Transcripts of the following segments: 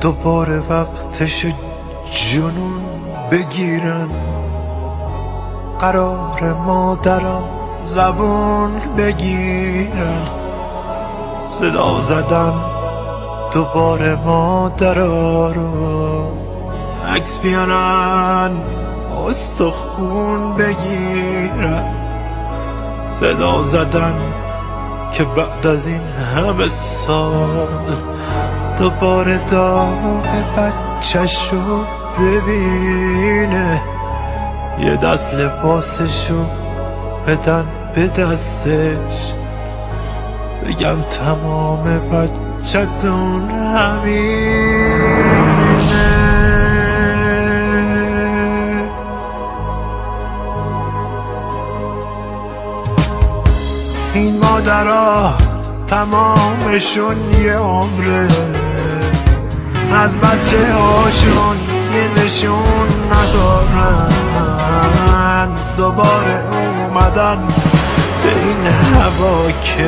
دوباره وقتش جنون بگیرن، قرار مادرها زبون بگیرن، صدا زدن دوباره مادرها رو، عکس بیارن استخون بگیرن، صدا زدن که بعد از این همه سال دوباره داغ بچه‌شو ببینه، یه دست لباسشو بدن به دستش، بگم تمام بچه‌تون همینه. این مادرها تمامشون یه عمره، از بچه هاشون یه نشون ندارن، دوباره اومدن به این هوا که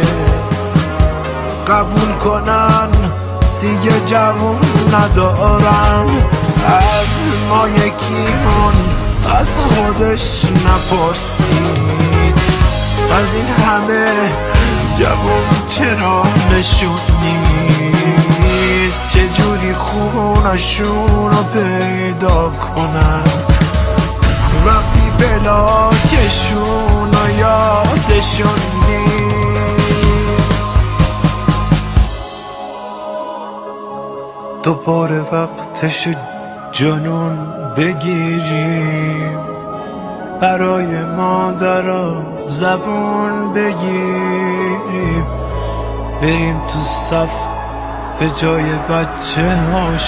قبول کنن دیگه جوون ندارن. از ما یکیمون از خودش نپرسید، از این همه جوون چرا نشون نیست، چجوری خونشون رو پیدا کنن وقتی بلاکشون رو یادشون نیست. دوباره وقتش جنون بگیریم، برای مادرها زبون بگیریم، بریم تو صف به جای بچه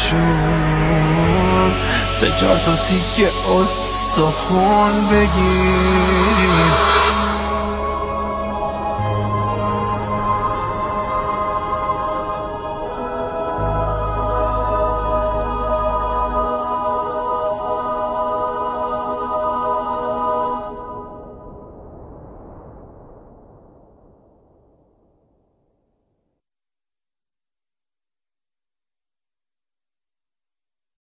هاشون 3-4 تا تیکه استخون بگیریم،